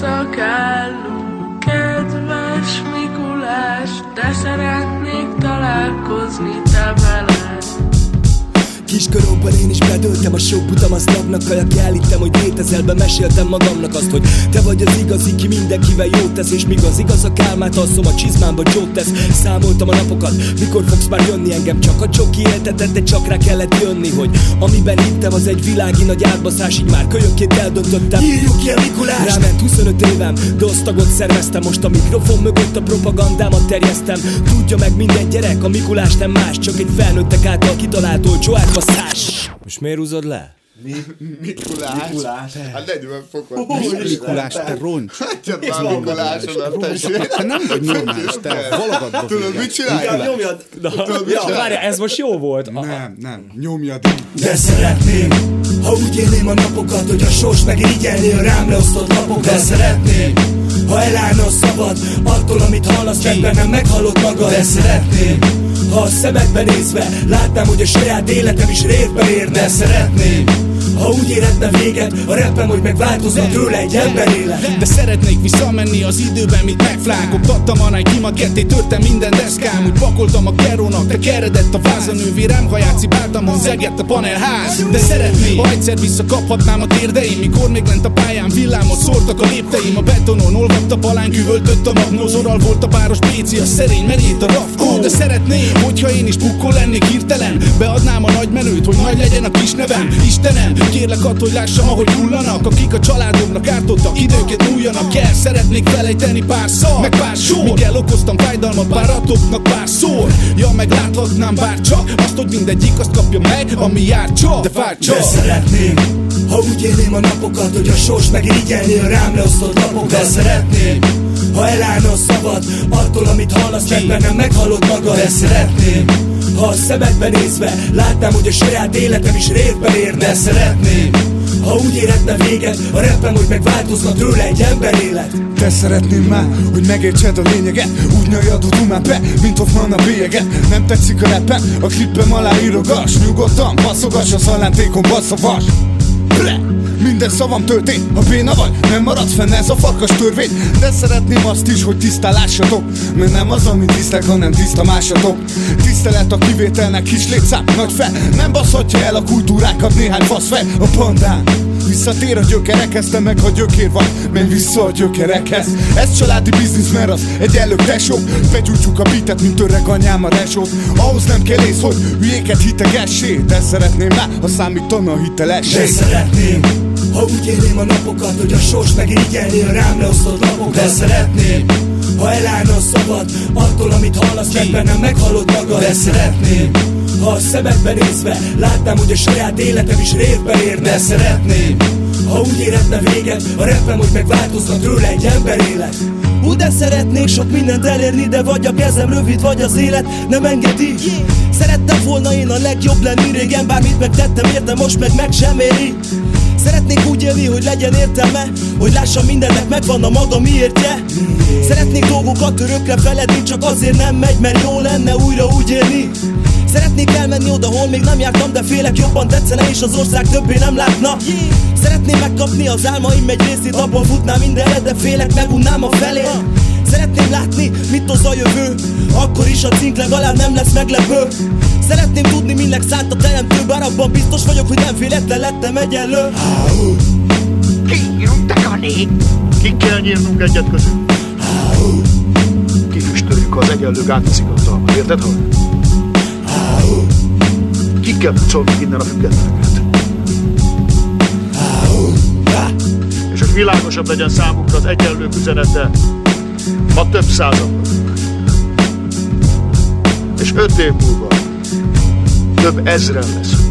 szakállú, kedves Mikulás, de szeretnék találkozni te veled. Kiskoromban én is bedöltem a sok butam, azt napnak kajak elhittem, hogy létezel, meséltem magamnak azt, hogy te vagy az igazi, ki mindenkivel jót tesz. És míg az igaz a kálmát alszom, a csizmámba jót tesz. Számoltam a napokat, mikor fogsz már jönni, engem csak a csoki éltetett, de csak rá kellett jönni, hogy amiben hittem az egy világi nagy átbaszás, így már kölyökként eldöntöttem, írjuk ki a Mikulást. Ráment 25 évem, de osztagot szerveztem, most a mikrofon mögött a propagandámat terjesztem. Tudja meg minden gyerek, a Mikulás nem más, csak egy felnőttek által kitalált olcsó átbaszás. Most miért húzod le? Mikulás? Hát 40 fokot. Mikulás, te roncs. Hagyjad már Mikuláson a tessék. Te nem vagy normális, te valagadba. Tudod, mit csinálja? Nyomjad! Várjál, ez most jó volt. Nem, nyomjad így. De szeretném, ha úgy élném a napokat, hogy a sors megirigyelné a rám leosztott lapokat. De szeretném, ha elállna a szavad attól, amit hallasz, meg bennem meghallod magad. De szeretném, ha a szemekbe nézve látnám, hogy a saját életem is révbe érne. De szeretném, ha úgy érhetne véget a rappem, hogy megváltozna tőle egy ember élet. De szeretnék visszamenni az időben, mit megflágoktattam a Nike-mat, ketté törtem minden deszkám. Úgy pakoltam a kerónak, te keredett a vázanővé, rám haját cibáltam, honzegett a panelház. De szeretnék, ha egyszer visszakaphatnám a térdeim, mikor még lent a pályán villámot szórtak a lépteim. A betonon olvadt a palánk, üvöltött a magnóz, oral volt a páros péci, a szerény merét a rafkó. De szeretném, hogyha én is bukkó lennék hirtelen, beadnám a nagy menőt, hogy nagy legyen a kis nevem. Istenem, kérlek add, hogy lássam, ahogy hullanak, akik a családomnak ártottak, időket múljanak el. Szeretnék felejteni pár szar, meg pár sor, míg okoztam fájdalmat párratoknak párszor. Ja, meg láthatnám bárcsak azt, hogy mindegyik azt kapja meg, ami jár csak, de vár csak. De szeretném, ha úgy élném a napokat, hogy a sors megirigyelné a rám leosztott lapokat. De szeretném, ha elállna a szavad attól, amit hallasz, meg bennem meghallod magad. De szeretném, ha a szemekbe nézve látnám, hogy a saját életem is révbe érne. De szeretném, ha úgy érhetne véget a rappem, hogy megváltozna tőle egy ember élet. Te szeretném már, hogy megértsed a lényeget, úgy nyaljad a dumát be, mint Hoffman a bélyeget. Nem tetszik a rappem, a klippem alá írogass, nyugodtan basszogass, a szalántékon basszavas. Minden szavam történt, ha béna vagy, nem maradsz fenn, ez a farkas törvény. De szeretném azt is, hogy tisztán lássatok, mert nem az, amit tisztek, hanem tiszta másatok. Tisztelet a kivételnek, kis létszám, nagy fel, nem baszhatja el a kultúrákat néhány faszfej. A pandán visszatér a gyökerekhez, te meg ha gyökér vagy, menj vissza a gyökerekhez. Ez családi biznisz, mert az egyenlő tesó. Begyújtjuk a beatet, mint öreg anyám a resót. Ahhoz nem kell ész, hogy hülyéket hitegessé. De szeretném már, ha számítana a hitelesség. De szeretném, ha úgy élném a napokat, hogy a sors megirigyelné a rám leosztott lapokat. De szeretném, ha elállna a szavad attól, amit hallasz, meg bennem meghallod magad. De szeretném, ha a szemekbe nézve látnám, hogy a saját életem is révbe érne. De szeretném, ha úgy érhetne véget a rappem, hogy megváltozna tőle egy ember élet. De szeretnék sok mindent elérni, de vagy a kezem rövid, vagy az élet nem engedi. Szerettem volna én a legjobb lenni, régen bármit megtettem érte, most meg sem éri. Szeretnék úgy élni, hogy legyen értelme, hogy lássam mindennek megvan a maga miértje. Szeretnék dolgokat örökre feledni, csak azért nem megy, mert jó lenne újra úgy élni. Szeretnék elmenni oda, hol még nem jártam, de félek jobban tetszene, és az ország többé nem látna. Szeretném megkapni az álmaim egy részét, abban futnám mindenre, de félek, megunnám a felét. Szeretném látni, mit hoz a jövő, akkor is a cink legalább nem lesz meglepő. Szeretném tudni, minek szánt a teremtő, bár abban biztos vagyok, hogy nem véletlen lettem egyenlő. Kiírunk, te kané! Ki kell nyírnunk egyet közül. Kiüstöljük az egyenlő gátaszigottalmat, érted, hol? Ki kell pucolnunk innen a függetleneket. És hogy világosabb legyen számunkra az egyenlők üzenete, ma több százan vagyunk. És 5 év múlva több ezren lesz.